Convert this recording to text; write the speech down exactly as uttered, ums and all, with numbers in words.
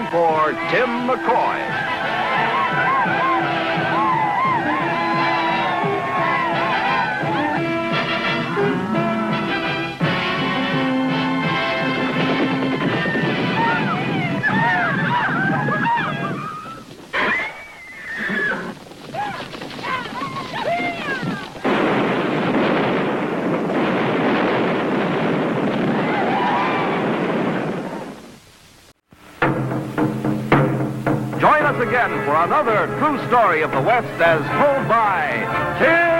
for Tim McCoy. Join us again for another true story of the West as told by Tim